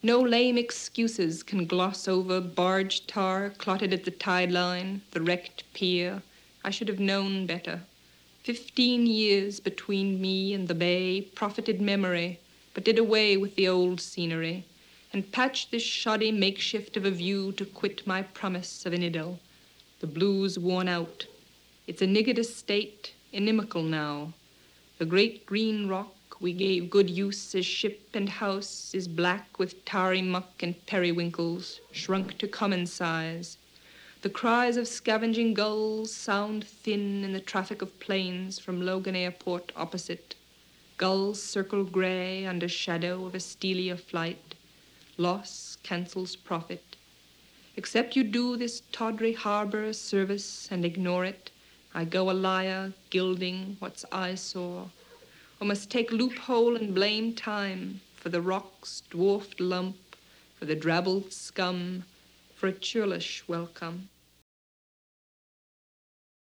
No lame excuses can gloss over barge tar clotted at the tide line, the wrecked pier. I should have known better. 15 years between me and the bay profited memory, but did away with the old scenery, and patched this shoddy makeshift of a view to quit my promise of an idyll. The blues worn out. It's a niggard estate, inimical now. The great green rock we gave good use as ship and house is black with tarry muck and periwinkles, shrunk to common size. The cries of scavenging gulls sound thin in the traffic of planes from Logan Airport opposite. Gulls circle grey under shadow of a steelier flight. Loss cancels profit. Except you do this tawdry harbor a service and ignore it, I go a liar, gilding what's eyesore, or must take loophole and blame time for the rock's dwarfed lump, for the drabbled scum, for a churlish welcome.